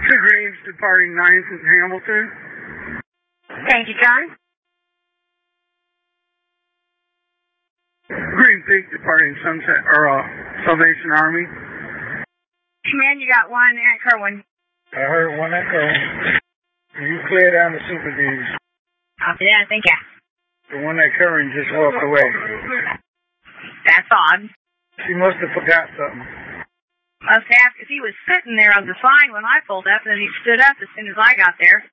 Two Greens departing 9th and Hamilton. Thank you, John. Green Peak departing Sunset or Salvation Army. Command, you got one at Kerwin. I heard one at Kerwin. You clear down the Super D's. Copy that, thank you. The one at Kerwin just walked away. That's odd. She must have forgot something. Must have, because he was sitting there on the sign when I pulled up, and then he stood up as soon as I got there.